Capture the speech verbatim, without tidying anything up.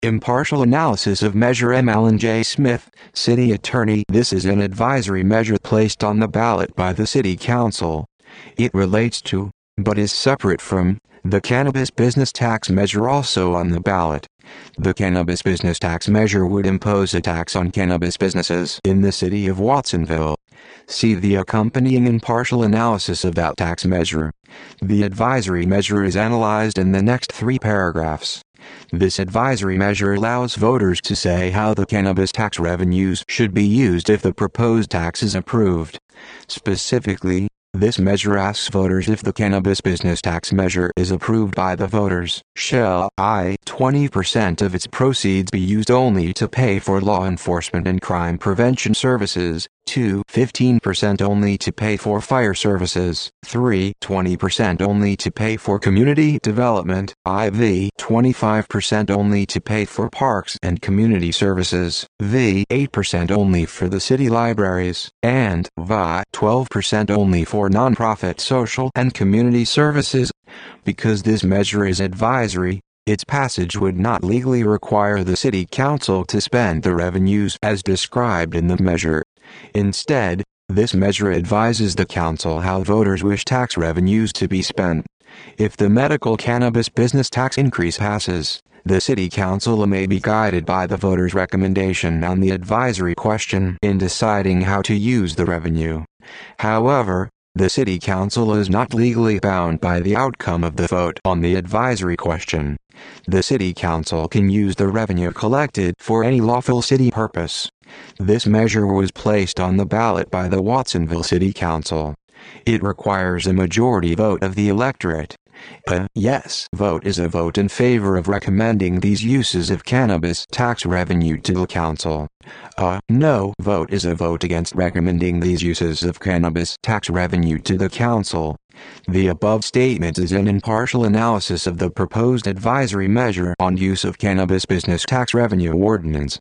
Impartial analysis of Measure M. Alan J. Smith, City Attorney. This is an advisory measure placed on the ballot by the City Council. It relates to, but is separate from, the cannabis business tax measure also on the ballot. The cannabis business tax measure would impose a tax on cannabis businesses in the city of Watsonville. See the accompanying impartial analysis of that tax measure. The advisory measure is analyzed in the next three paragraphs. This advisory measure allows voters to say how the cannabis tax revenues should be used if the proposed tax is approved. Specifically, this measure asks voters if the cannabis business tax measure is approved by the voters, shall I twenty percent of its proceeds be used only to pay for law enforcement and crime prevention services, two fifteen percent only to pay for fire services, three twenty percent only to pay for community development, four twenty-five percent only to pay for parks and community services, five eight percent only for the city libraries, and five twelve percent only for nonprofit social and community services. Because this measure is advisory, its passage would not legally require the City Council to spend the revenues as described in the measure. Instead, this measure advises the Council how voters wish tax revenues to be spent. If the medical cannabis business tax increase passes, the City Council may be guided by the voters' recommendation on the advisory question in deciding how to use the revenue. However, the City Council is not legally bound by the outcome of the vote on the advisory question. The City Council can use the revenue collected for any lawful city purpose. This measure was placed on the ballot by the Watsonville City Council. It requires a majority vote of the electorate. A yes vote is a vote in favor of recommending these uses of cannabis tax revenue to the council. A no vote is a vote against recommending these uses of cannabis tax revenue to the council. The above statement is an impartial analysis of the proposed advisory measure on use of cannabis business tax revenue ordinance.